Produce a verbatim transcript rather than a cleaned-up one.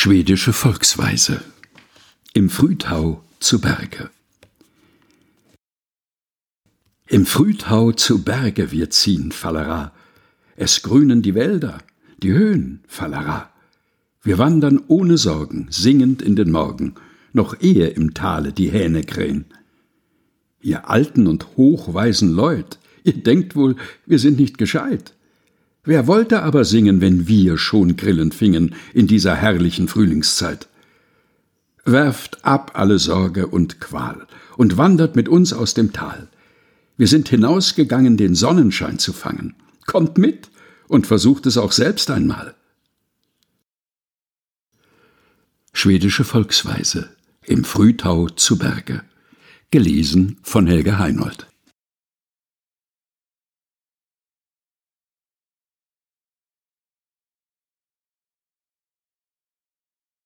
Schwedische Volksweise. Im Frühtau zu Berge. Im Frühtau zu Berge wir ziehen, Fallera. Es grünen die Wälder, die Höhen, Fallera. Wir wandern ohne Sorgen, singend in den Morgen, noch ehe im Tale die Hähne krähen. Ihr alten und hochweisen Leut, ihr denkt wohl, wir sind nicht gescheit. Wer wollte aber singen, wenn wir schon Grillen fingen in dieser herrlichen Frühlingszeit? Werft ab alle Sorge und Qual und wandert mit uns aus dem Tal. Wir sind hinausgegangen, den Sonnenschein zu fangen. Kommt mit und versucht es auch selbst einmal. Schwedische Volksweise. Im Frühtau zu Berge. Gelesen von Helga Heinold.